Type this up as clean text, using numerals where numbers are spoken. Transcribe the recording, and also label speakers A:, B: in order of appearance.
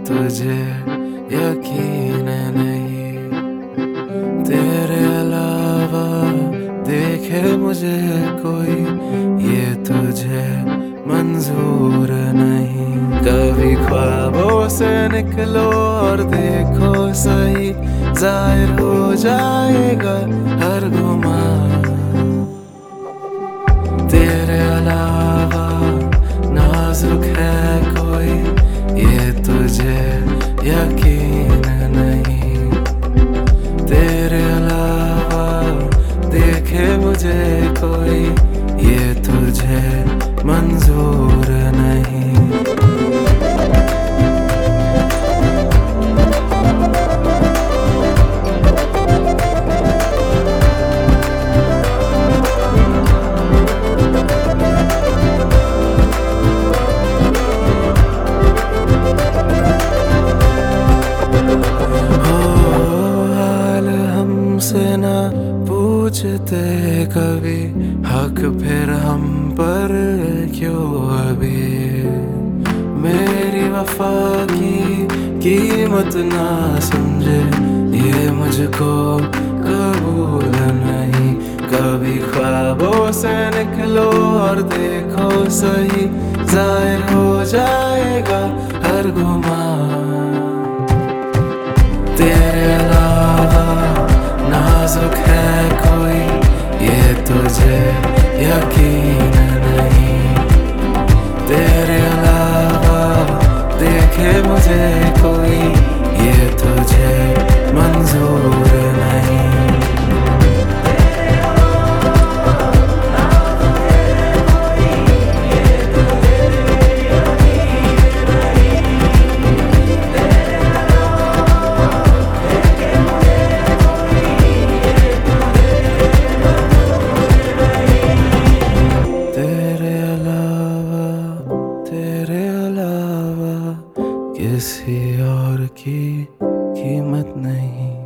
A: तुझे यकीन नहीं, तेरे अलावा देखे मुझे कोई, ये तुझे मंजूर नहीं। कभी ख्वाबों से निकलो और देखो सही, जाहिर हो जाएगा हर गुमान। तेरे अलावा नाजुक है कोई, ये तुझे यकीन नहीं, तेरे अलावा देखे मुझे कोई, ये तुझे मंजूर नहीं। से ना पूछते कभी, हक फिर हम पर क्यों अभी। मेरी वफा की कीमत ना समझे, ये मुझको कबूल नहीं। कभी ख्वाबों से निकलो और देखो सही, जाहिर हो जाएगा हर गुमान। तेरे अलावा नाजुक है कोई, ये तुझे यकीन नहीं, तेरे अलावा देखे मुझे कोई, ये तुझे मंजूर नहीं। तेरे अलावा किसी और की कीमत नहीं।